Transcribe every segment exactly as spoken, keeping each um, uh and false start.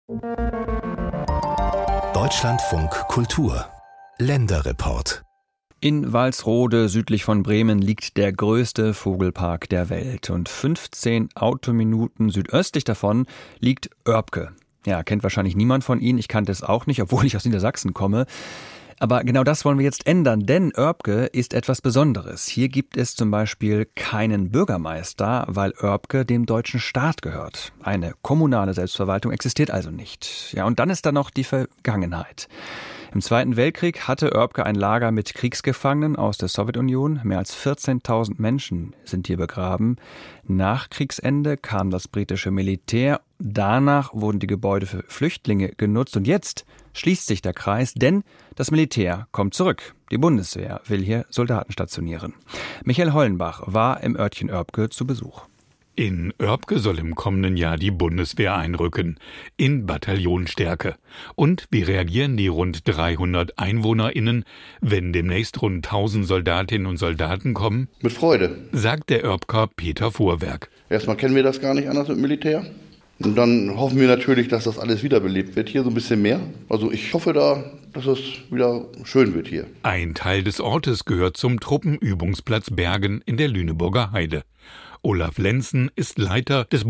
Deutschlandfunk Kultur Länderreport. In Walsrode südlich von Bremen liegt der größte Vogelpark der Welt und fünfzehn Autominuten südöstlich davon liegt Oerpke. Ja, kennt wahrscheinlich niemand von Ihnen, ich kannte es auch nicht, obwohl ich aus Niedersachsen komme. Aber genau das wollen wir jetzt ändern, denn Oerpke ist etwas Besonderes. Hier gibt es zum Beispiel keinen Bürgermeister, weil Oerpke dem deutschen Staat gehört. Eine kommunale Selbstverwaltung existiert also nicht. Ja, und dann ist da noch die Vergangenheit. Im Zweiten Weltkrieg hatte Oerpke ein Lager mit Kriegsgefangenen aus der Sowjetunion. Mehr als vierzehntausend Menschen sind hier begraben. Nach Kriegsende kam das britische Militär. Danach wurden die Gebäude für Flüchtlinge genutzt. Und jetzt schließt sich der Kreis, denn das Militär kommt zurück. Die Bundeswehr will hier Soldaten stationieren. Michael Hollenbach war im Örtchen Oerpke zu Besuch. In Oerpke soll im kommenden Jahr die Bundeswehr einrücken, in Bataillonsstärke. Und wie reagieren die rund dreihundert EinwohnerInnen, wenn demnächst rund tausend Soldatinnen und Soldaten kommen? Mit Freude, sagt der Oerpker Peter Vorwerk. Erstmal kennen wir das gar nicht anders mit Militär. Und dann hoffen wir natürlich, dass das alles wiederbelebt wird, hier so ein bisschen mehr. Also ich hoffe da, dass es wieder schön wird hier. Ein Teil des Ortes gehört zum Truppenübungsplatz Bergen in der Lüneburger Heide. Olaf Lenzen ist Leiter des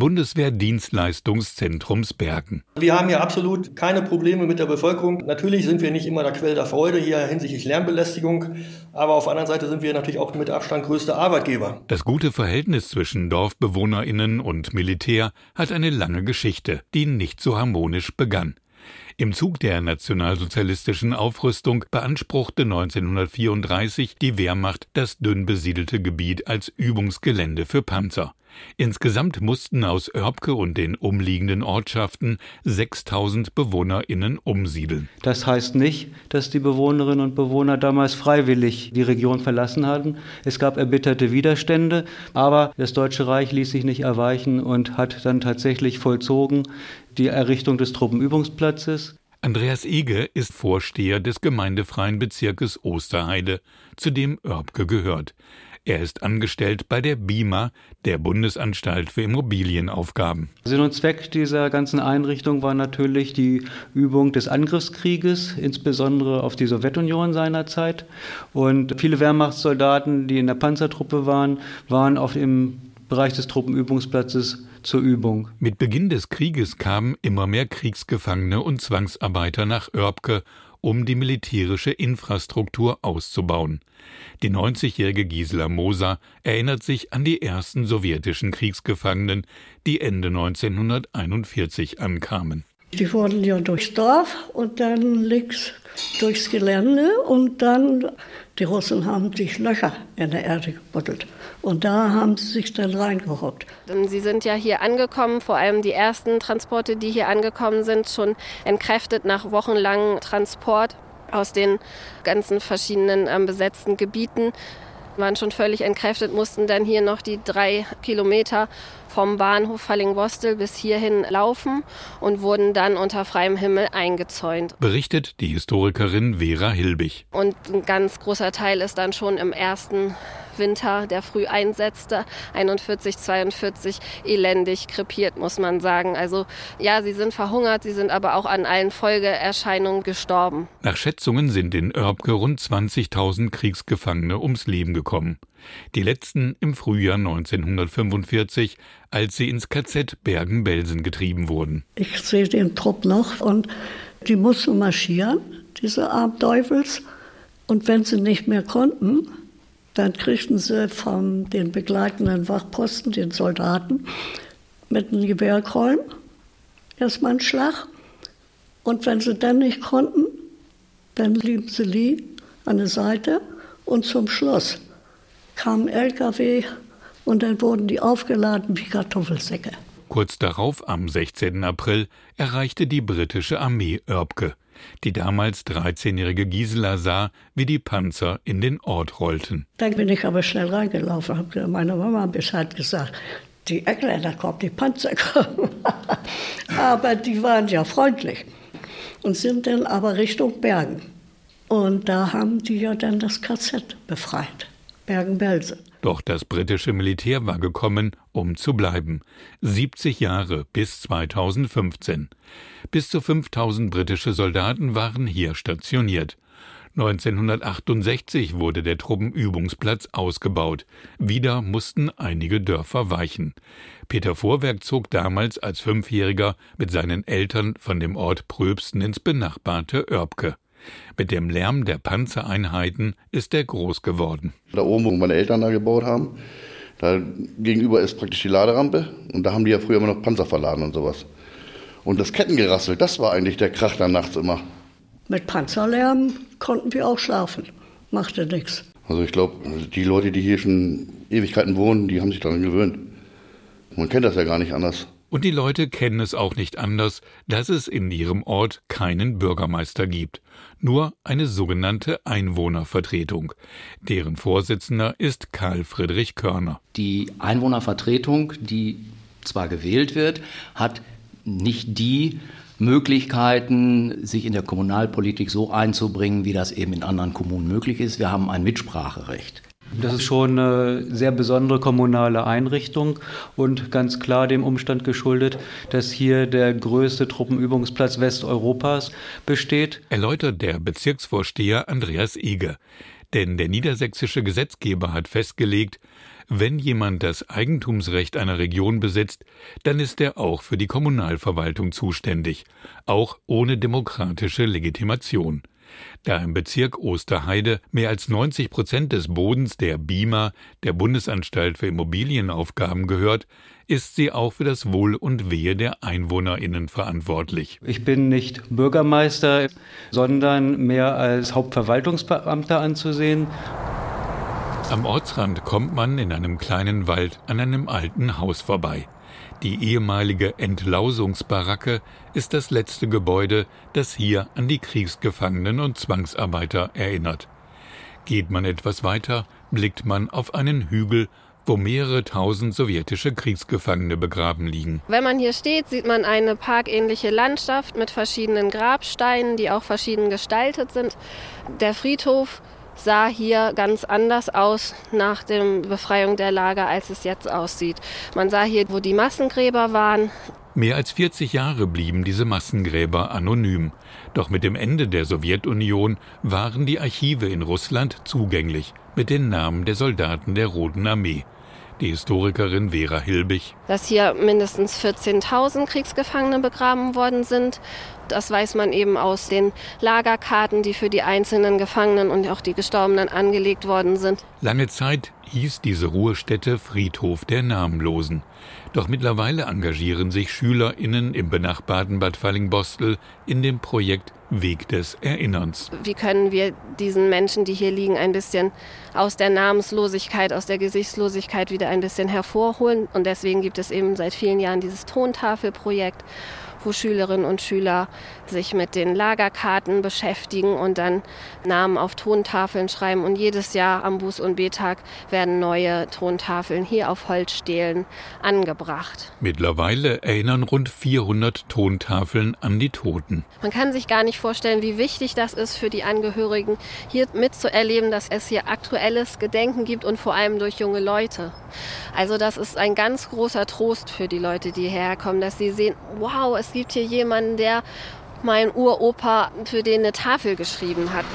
Bundeswehrdienstleistungszentrums Bergen. Wir haben hier absolut keine Probleme mit der Bevölkerung. Natürlich sind wir nicht immer der Quell der Freude hier hinsichtlich Lärmbelästigung, aber auf der anderen Seite sind wir natürlich auch mit Abstand größte Arbeitgeber. Das gute Verhältnis zwischen DorfbewohnerInnen und Militär hat eine lange Geschichte, die nicht so harmonisch begann. Im Zug der nationalsozialistischen Aufrüstung beanspruchte neunzehnhundertvierunddreißig die Wehrmacht das dünn besiedelte Gebiet als Übungsgelände für Panzer. Insgesamt mussten aus Oerpke und den umliegenden Ortschaften sechstausend BewohnerInnen umsiedeln. Das heißt nicht, dass die Bewohnerinnen und Bewohner damals freiwillig die Region verlassen hatten. Es gab erbitterte Widerstände, aber das Deutsche Reich ließ sich nicht erweichen und hat dann tatsächlich vollzogen die Errichtung des Truppenübungsplatzes. Andreas Ege ist Vorsteher des gemeindefreien Bezirkes Osterheide, zu dem Oerpke gehört. Er ist angestellt bei der B I M A, der Bundesanstalt für Immobilienaufgaben. Sinn und Zweck dieser ganzen Einrichtung war natürlich die Übung des Angriffskrieges, insbesondere auf die Sowjetunion seinerzeit. Und viele Wehrmachtssoldaten, die in der Panzertruppe waren, waren auf dem Bereich des Truppenübungsplatzes zur Übung. Mit Beginn des Krieges kamen immer mehr Kriegsgefangene und Zwangsarbeiter nach Oerpke, um die militärische Infrastruktur auszubauen. Die neunzigjährige Gisela Moser erinnert sich an die ersten sowjetischen Kriegsgefangenen, die Ende neunzehnhunderteinundvierzig ankamen. Die wurden ja durchs Dorf und dann links durchs Gelände und dann, die Russen haben sich Löcher in der Erde gebuddelt und da haben sie sich dann reingehockt. Sie sind ja hier angekommen, vor allem die ersten Transporte, die hier angekommen sind, schon entkräftet nach wochenlangem Transport aus den ganzen verschiedenen ähm, besetzten Gebieten. Waren schon völlig entkräftet, mussten dann hier noch die drei Kilometer vom Bahnhof Falling-Bostel bis hierhin laufen und wurden dann unter freiem Himmel eingezäunt. Berichtet die Historikerin Vera Hilbig. Und ein ganz großer Teil ist dann schon im ersten Winter, der früh einsetzte, einundvierzig, zweiundvierzig, elendig krepiert, muss man sagen. Also ja, sie sind verhungert, sie sind aber auch an allen Folgeerscheinungen gestorben. Nach Schätzungen sind in Oerpke rund zwanzigtausend Kriegsgefangene ums Leben gekommen. Die letzten im Frühjahr neunzehnhundertfünfundvierzig, als sie ins K Z Bergen-Belsen getrieben wurden. Ich sehe den Trupp noch und die mussten marschieren, diese armen Teufels. Und wenn sie nicht mehr konnten, dann kriegten sie von den begleitenden Wachposten, den Soldaten, mit einem Gewehrkolben erstmal einen Schlag. Und wenn sie dann nicht konnten, dann blieben sie liegen an der Seite und zum Schluss kam ein L K W und dann wurden die aufgeladen wie Kartoffelsäcke. Kurz darauf, am sechzehnten April, erreichte die britische Armee Oerpke. Die damals dreizehnjährige Gisela sah, wie die Panzer in den Ort rollten. Dann bin ich aber schnell reingelaufen, habe meiner Mama Bescheid gesagt, die Engländer kommen, die Panzer kommen. Aber die waren ja freundlich und sind dann aber Richtung Bergen. Und da haben die ja dann das K Z befreit, Bergen-Belsen. Doch das britische Militär war gekommen, um zu bleiben. siebzig Jahre bis zweitausendfünfzehn. Bis zu fünftausend britische Soldaten waren hier stationiert. neunzehnhundertachtundsechzig wurde der Truppenübungsplatz ausgebaut. Wieder mussten einige Dörfer weichen. Peter Vorwerk zog damals als Fünfjähriger mit seinen Eltern von dem Ort Pröbsten ins benachbarte Oerbke. Mit dem Lärm der Panzereinheiten ist er groß geworden. Da oben, wo meine Eltern da gebaut haben, da gegenüber ist praktisch die Laderampe. Und da haben die ja früher immer noch Panzer verladen und sowas. Und das Kettengerassel, das war eigentlich der Krach dann nachts immer. Mit Panzerlärm konnten wir auch schlafen. Machte nichts. Also ich glaube, die Leute, die hier schon Ewigkeiten wohnen, die haben sich daran gewöhnt. Man kennt das ja gar nicht anders. Und die Leute kennen es auch nicht anders, dass es in ihrem Ort keinen Bürgermeister gibt. Nur eine sogenannte Einwohnervertretung. Deren Vorsitzender ist Karl Friedrich Körner. Die Einwohnervertretung, die zwar gewählt wird, hat nicht die Möglichkeiten, sich in der Kommunalpolitik so einzubringen, wie das eben in anderen Kommunen möglich ist. Wir haben ein Mitspracherecht. Das ist schon eine sehr besondere kommunale Einrichtung und ganz klar dem Umstand geschuldet, dass hier der größte Truppenübungsplatz Westeuropas besteht. Erläutert der Bezirksvorsteher Andreas Eger. Denn der niedersächsische Gesetzgeber hat festgelegt, wenn jemand das Eigentumsrecht einer Region besitzt, dann ist er auch für die Kommunalverwaltung zuständig, auch ohne demokratische Legitimation. Da im Bezirk Osterheide mehr als neunzig Prozent des Bodens der B I M A, der Bundesanstalt für Immobilienaufgaben, gehört, ist sie auch für das Wohl und Wehe der EinwohnerInnen verantwortlich. Ich bin nicht Bürgermeister, sondern mehr als Hauptverwaltungsbeamter anzusehen. Am Ortsrand kommt man in einem kleinen Wald an einem alten Haus vorbei. Die ehemalige Entlausungsbaracke ist das letzte Gebäude, das hier an die Kriegsgefangenen und Zwangsarbeiter erinnert. Geht man etwas weiter, blickt man auf einen Hügel, wo mehrere tausend sowjetische Kriegsgefangene begraben liegen. Wenn man hier steht, sieht man eine parkähnliche Landschaft mit verschiedenen Grabsteinen, die auch verschieden gestaltet sind. Der Friedhof sah hier ganz anders aus nach der Befreiung der Lager, als es jetzt aussieht. Man sah hier, wo die Massengräber waren. Mehr als vierzig Jahre blieben diese Massengräber anonym. Doch mit dem Ende der Sowjetunion waren die Archive in Russland zugänglich mit den Namen der Soldaten der Roten Armee. Die Historikerin Vera Hilbig. Dass hier mindestens vierzehntausend Kriegsgefangene begraben worden sind. Das weiß man eben aus den Lagerkarten, die für die einzelnen Gefangenen und auch die Gestorbenen angelegt worden sind. Lange Zeit hieß diese Ruhestätte Friedhof der Namenlosen. Doch mittlerweile engagieren sich SchülerInnen im benachbarten Bad Fallingbostel in dem Projekt Weg des Erinnerns. Wie können wir diesen Menschen, die hier liegen, ein bisschen aus der Namenslosigkeit, aus der Gesichtslosigkeit wieder ein bisschen hervorholen? Und deswegen gibt es eben seit vielen Jahren dieses Tontafelprojekt, wo Schülerinnen und Schüler sich mit den Lagerkarten beschäftigen und dann Namen auf Tontafeln schreiben. Und jedes Jahr am Buß- und Betag werden neue Tontafeln hier auf Holzstelen angebracht. Mittlerweile erinnern rund vierhundert Tontafeln an die Toten. Man kann sich gar nicht vorstellen, wie wichtig das ist für die Angehörigen, hier mitzuerleben, dass es hier aktuelles Gedenken gibt und vor allem durch junge Leute. Also das ist ein ganz großer Trost für die Leute, die hierher kommen, dass sie sehen, wow, es gibt hier jemanden, der mein Uropa für den eine Tafel geschrieben hat.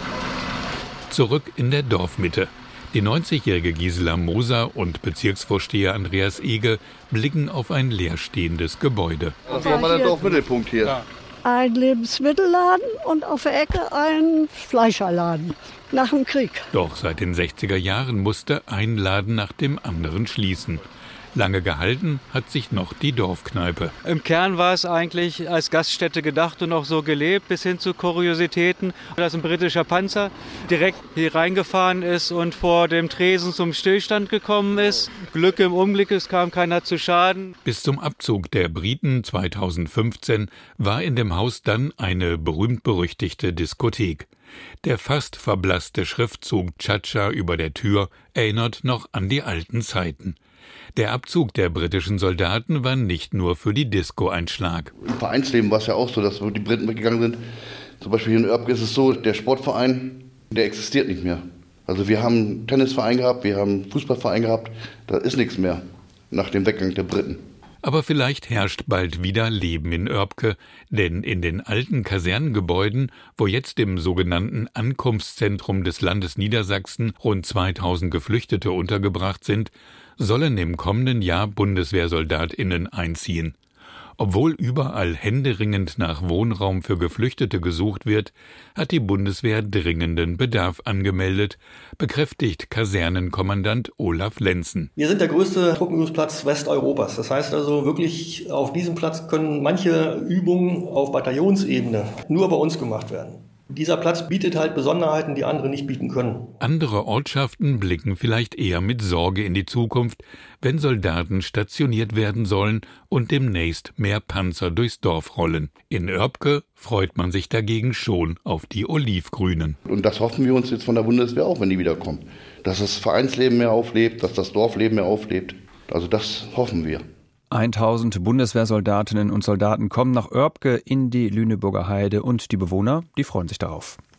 Zurück in der Dorfmitte. Die neunzigjährige Gisela Moser und Bezirksvorsteher Andreas Ege blicken auf ein leerstehendes Gebäude. Das war mal der Dorfmittelpunkt hier. Ja. Ein Lebensmittelladen und auf der Ecke ein Fleischerladen nach dem Krieg. Doch seit den sechziger Jahren musste ein Laden nach dem anderen schließen. Lange gehalten hat sich noch die Dorfkneipe. Im Kern war es eigentlich als Gaststätte gedacht und auch so gelebt, bis hin zu Kuriositäten, dass ein britischer Panzer direkt hier reingefahren ist und vor dem Tresen zum Stillstand gekommen ist. Glück im Unglück, es kam keiner zu Schaden. Bis zum Abzug der Briten zweitausendfünfzehn war in dem Haus dann eine berühmt-berüchtigte Diskothek. Der fast verblasste Schriftzug Cha-Cha über der Tür erinnert noch an die alten Zeiten. Der Abzug der britischen Soldaten war nicht nur für die Disco ein Schlag. Im Vereinsleben war es ja auch so, dass die Briten weggegangen sind. Zum Beispiel hier in Oerbke ist es so, der Sportverein, der existiert nicht mehr. Also wir haben einen Tennisverein gehabt, wir haben einen Fußballverein gehabt, da ist nichts mehr nach dem Weggang der Briten. Aber vielleicht herrscht bald wieder Leben in Oerpke, denn in den alten Kasernengebäuden, wo jetzt im sogenannten Ankunftszentrum des Landes Niedersachsen rund zweitausend Geflüchtete untergebracht sind, sollen im kommenden Jahr BundeswehrsoldatInnen einziehen. Obwohl überall händeringend nach Wohnraum für Geflüchtete gesucht wird, hat die Bundeswehr dringenden Bedarf angemeldet, bekräftigt Kasernenkommandant Olaf Lenzen. Wir sind der größte Truppenübungsplatz Westeuropas. Das heißt also wirklich, auf diesem Platz können manche Übungen auf Bataillonsebene nur bei uns gemacht werden. Dieser Platz bietet halt Besonderheiten, die andere nicht bieten können. Andere Ortschaften blicken vielleicht eher mit Sorge in die Zukunft, wenn Soldaten stationiert werden sollen und demnächst mehr Panzer durchs Dorf rollen. In Oerpke freut man sich dagegen schon auf die Olivgrünen. Und das hoffen wir uns jetzt von der Bundeswehr auch, wenn die wiederkommen. Dass das Vereinsleben mehr auflebt, dass das Dorfleben mehr auflebt. Also das hoffen wir. tausend Bundeswehrsoldatinnen und Soldaten kommen nach Oerpke in die Lüneburger Heide und die Bewohner, die freuen sich darauf.